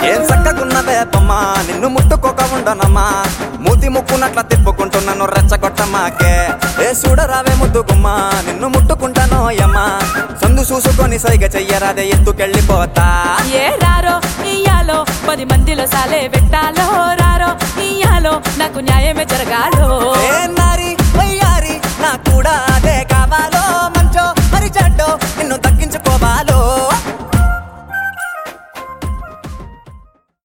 ఏం చక్కగున్నదే బొమ్మ నిన్ను ముట్టుకోక ఉండనమ్మా మూతి ముక్కునట్ల తిప్పుకుంటున్నాను రెచ్చగొట్టమాకే ఏ చూడరావే ముద్దు గుమ్మ నిన్ను ముట్టుకుంటానో యమ్మా సందు చూసుకొని సైగ చెయ్యరాదే ఎత్తుకెళ్ళిపోతా ఏ రారో ఇయ్యాలో 10 మందిలో సాలే పెట్టాలో రారో ఇయ్యాలో నాకు న్యాయమే జరగాలో ఏ నారి వయ్యారి నా కూడా అదే